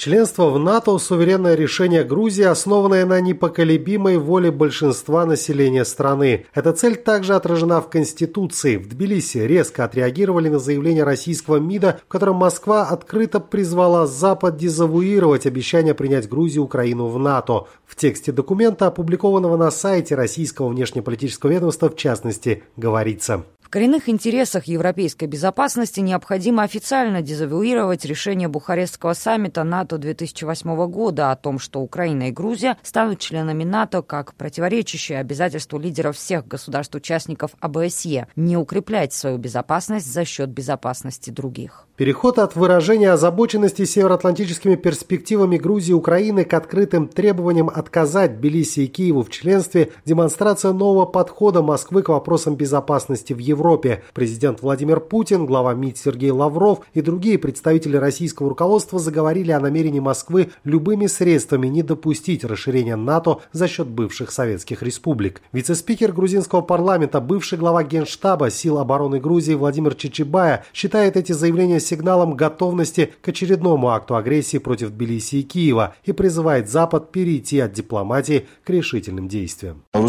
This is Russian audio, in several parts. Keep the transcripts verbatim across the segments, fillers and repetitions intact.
Членство в НАТО – суверенное решение Грузии, основанное на непоколебимой воле большинства населения страны. Эта цель также отражена в Конституции. В Тбилиси резко отреагировали на заявление российского МИДа, в котором Москва открыто призвала Запад дезавуировать обещание принять Грузию и Украину в НАТО. В тексте документа, опубликованного на сайте российского внешнеполитического ведомства, в частности, говорится: в коренных интересах европейской безопасности необходимо официально дезавуировать решение Бухарестского саммита НАТО две тысячи восьмого года о том, что Украина и Грузия станут членами НАТО, как противоречащее обязательству лидеров всех государств-участников ОБСЕ не укреплять свою безопасность за счет безопасности других. Переход от выражения озабоченности североатлантическими перспективами Грузии и Украины к открытым требованиям отказать Тбилиси и Киеву в членстве – демонстрация нового подхода Москвы к вопросам безопасности в Европе. Президент Владимир Путин, глава МИД Сергей Лавров и другие представители российского руководства заговорили о намерении Москвы любыми средствами не допустить расширения НАТО за счет бывших советских республик. Вице-спикер грузинского парламента, бывший глава Генштаба сил обороны Грузии Владимир Чичибая считает эти заявления сигналом готовности к очередному акту агрессии против Тбилиси и Киева и призывает Запад перейти от дипломатии к решительным действиям. Мы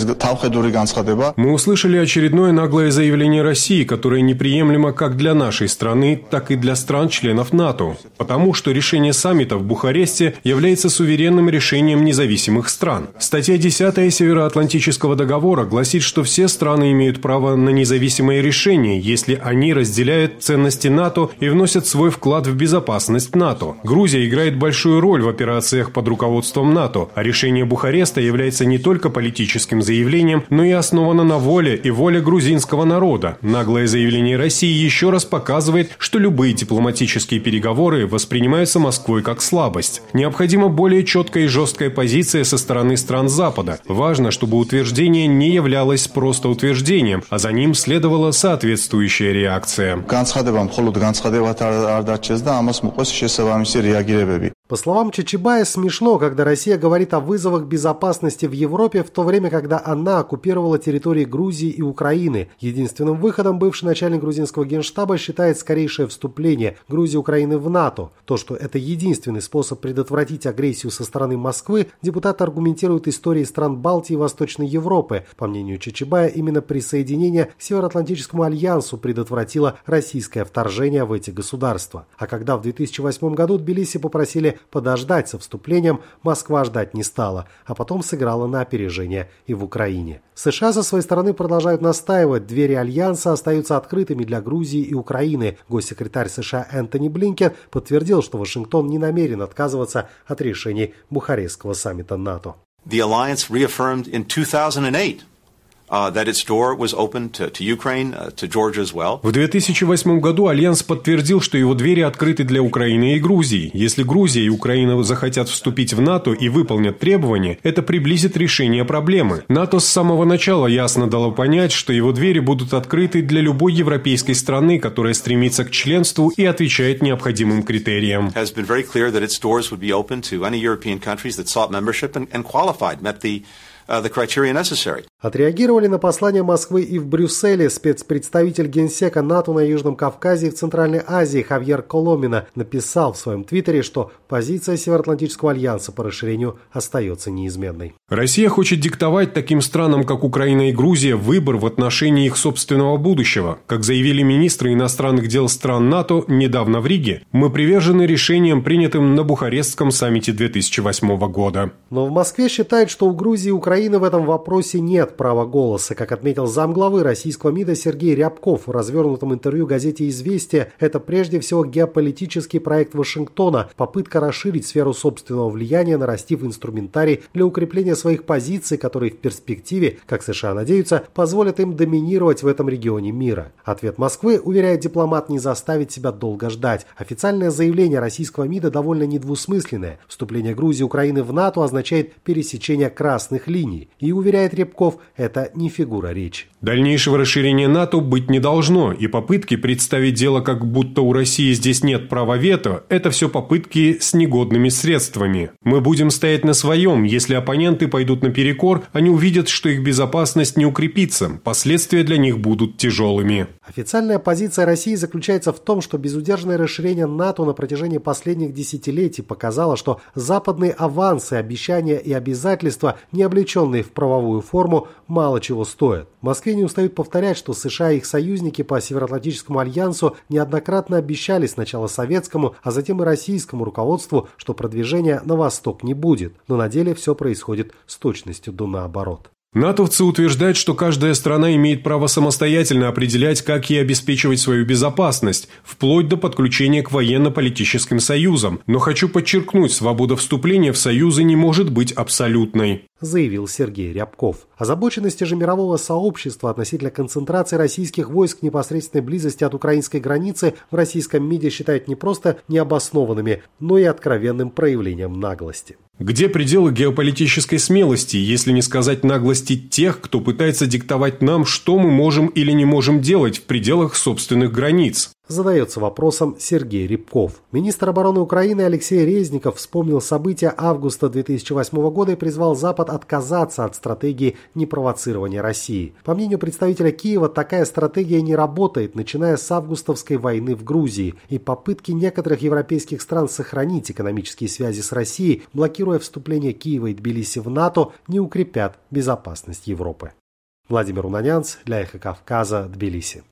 услышали очередное наглое заявление России, которое неприемлемо как для нашей страны, так и для стран-членов НАТО, потому что решение саммита в Бухаресте является суверенным решением независимых стран. Статья десятая Североатлантического договора гласит, что все страны имеют право на независимое решение, если они разделяют ценности НАТО и вносят свой вклад в безопасность НАТО. Грузия играет большую роль в операциях под руководством НАТО, а решение Бухареста является не только политическим заявлением, но и основано на воле и воле грузинского народа. Наглое заявление России еще раз показывает, что любые дипломатические переговоры воспринимаются Москвой как слабость. Необходима более четкая и жесткая позиция со стороны стран Запада. Важно, чтобы утверждение не являлось просто утверждением, а за ним следовала соответствующая реакция. По словам Чичибая, смешно, когда Россия говорит о вызовах безопасности в Европе, в то время, когда она оккупировала территории Грузии и Украины. Единственным выходом бывший начальник грузинского генштаба считает скорейшее вступление Грузии и Украины в НАТО. То, что это единственный способ предотвратить агрессию со стороны Москвы, депутат аргументирует историей стран Балтии и Восточной Европы. По мнению Чичибая, именно присоединение к Североатлантическому альянсу предотвратило российское вторжение в эти государства. А когда в две тысячи восьмом году Тбилиси попросили подождать со вступлением, Москва ждать не стала, а потом сыграла на опережение и в Украине. США со своей стороны продолжают настаивать, двери альянса остаются открытыми для Грузии и Украины. Госсекретарь США Энтони Блинкен подтвердил, что Вашингтон не намерен отказываться от решений Бухарестского саммита НАТО. The alliance reaffirmed in two thousand eight Uh, that its door was open to, to Ukraine, uh, to Georgia as well. В две тысячи восьмом году Альянс подтвердил, что его двери открыты для Украины и Грузии. Если Грузия и Украина захотят вступить в НАТО и выполнят требования, это приблизит решение проблемы. НАТО с самого начала ясно дало понять, что его двери будут открыты для любой европейской страны, которая стремится к членству и отвечает необходимым критериям. Has been very clear that its doors would be open to any European countries that sought membership and, and qualified, met the Uh, the criteria necessary. Отреагировали на послание Москвы и в Брюсселе. Спецпредставитель Генсека НАТО на Южном Кавказе и в Центральной Азии Хавьер Коломина написал в своем твиттере, что позиция Североатлантического альянса по расширению остается неизменной. Россия хочет диктовать таким странам, как Украина и Грузия, выбор в отношении их собственного будущего. Как заявили министры иностранных дел стран НАТО недавно в Риге, мы привержены решениям, принятым на Бухарестском саммите две тысячи восьмого года. Но в Москве считают, что у Грузии и Украины в этом вопросе нет права голоса. Как отметил замглавы российского МИДа Сергей Рябков в развернутом интервью газете «Известия», это прежде всего геополитический проект Вашингтона, попытка расширить сферу собственного влияния, нарастив инструментарий для укрепления своих позиций, которые в перспективе, как США надеются, позволят им доминировать в этом регионе мира. Ответ Москвы, уверяет дипломат, не заставит себя долго ждать. Официальное заявление российского МИДа довольно недвусмысленное. Вступление Грузии и Украины в НАТО означает пересечение красных линий. И, уверяет Рябков, – это не фигура речи. Дальнейшего расширения НАТО быть не должно, и попытки представить дело, как будто у России здесь нет права вето – это все попытки с негодными средствами. Мы будем стоять на своем. Если оппоненты пойдут наперекор, они увидят, что их безопасность не укрепится. Последствия для них будут тяжелыми. Официальная позиция России заключается в том, что безудержное расширение НАТО на протяжении последних десятилетий показало, что западные авансы, обещания и обязательства, не облеченные в правовую форму, мало чего стоят. В Москве не устают повторять, что США и их союзники по Североатлантическому альянсу неоднократно обещали сначала советскому, а затем и российскому руководству, что продвижения на восток не будет. Но на деле все происходит с точностью до наоборот. Натовцы утверждают, что каждая страна имеет право самостоятельно определять, как ей обеспечивать свою безопасность, вплоть до подключения к военно-политическим союзам. Но хочу подчеркнуть, свобода вступления в союзы не может быть абсолютной, заявил Сергей Рябков. Озабоченности же мирового сообщества относительно концентрации российских войск в непосредственной близости от украинской границы в российском МИДе считают не просто необоснованными, но и откровенным проявлением наглости. Где пределы геополитической смелости, если не сказать наглости тех, кто пытается диктовать нам, что мы можем или не можем делать в пределах собственных границ? Задается вопросом Сергей Рябков. Министр обороны Украины Алексей Резников вспомнил события августа две тысячи восьмого года и призвал Запад отказаться от стратегии непровоцирования России. По мнению представителя Киева, такая стратегия не работает, начиная с августовской войны в Грузии, и попытки некоторых европейских стран сохранить экономические связи с Россией, блокируя вступление Киева и Тбилиси в НАТО, не укрепят безопасность Европы. Владимир Унанянц для Эхо Кавказа, Тбилиси.